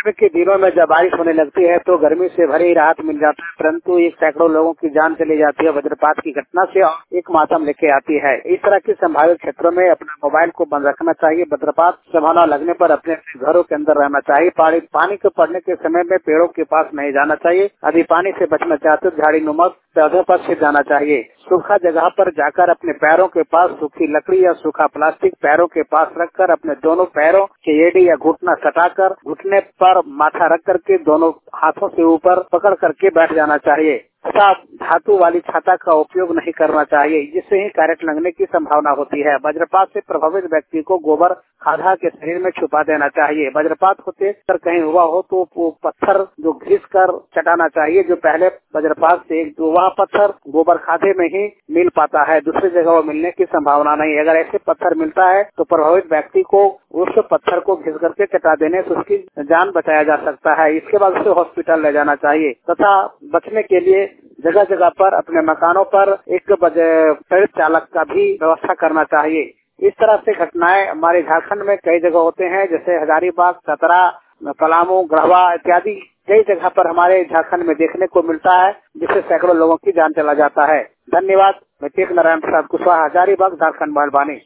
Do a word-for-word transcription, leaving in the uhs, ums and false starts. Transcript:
गर्मी के दिनों में जब बारिश होने लगती है तो गर्मी से भरी राहत मिल जाता है, परंतु एक सैकड़ों लोगों की जान चली जाती है वज्रपात की घटना से और एक मातम लेके आती है। इस तरह के संभावित क्षेत्रों में अपना मोबाइल को बंद रखना चाहिए। वज्रपात संभावना लगने पर अपने घरों के अंदर रहना चाहिए। पानी पानी के पड़ने के समय में पेड़ों के पास नहीं जाना चाहिए। यदि पानी से बचना चाहते तो झाड़ी नुमा पौधों पर छिप जाना चाहिए। सूखा जगह पर जाकर अपने पैरों के पास सूखी लकड़ी या सूखा प्लास्टिक पैरों के पास रखकर अपने दोनों पैरों के एड़ी या घुटना सटाकर घुटने पर माथा रख करके दोनों हाथों से ऊपर पकड़ करके बैठ जाना चाहिए तथा धातु वाली छाता का उपयोग नहीं करना चाहिए, जिससे ही करंट लगने की संभावना होती है। वज्रपात से प्रभावित व्यक्ति को गोबर खाधा के शरीर में छुपा देना चाहिए। वज्रपात होते अगर कहीं हुआ हो तो वो पत्थर जो घिस कर चटाना चाहिए, जो पहले वज्रपात से एक वह पत्थर गोबर खाधे में ही मिल पाता है, दूसरी जगह वो मिलने की संभावना नहीं। अगर ऐसे पत्थर मिलता है तो प्रभावित व्यक्ति को उस पत्थर को घिस करके चटा देने से उसकी जान बचाया जा सकता है। इसके बाद उसे हॉस्पिटल ले जाना चाहिए तथा बचने के लिए जगह जगह पर अपने मकानों पर एक प्रेरित चालक का भी व्यवस्था करना चाहिए। इस तरह से घटनाएं हमारे झारखंड में कई जगह होते हैं, जैसे हजारीबाग, चतरा, पलामू, गढ़वा इत्यादि कई जगह पर हमारे झारखंड में देखने को मिलता है, जिससे सैकड़ों लोगों की जान चला जाता है। धन्यवाद। मैं टेक नारायण प्रसाद कुशवाहा, हजारीबाग, झारखंड, मेहरबानी।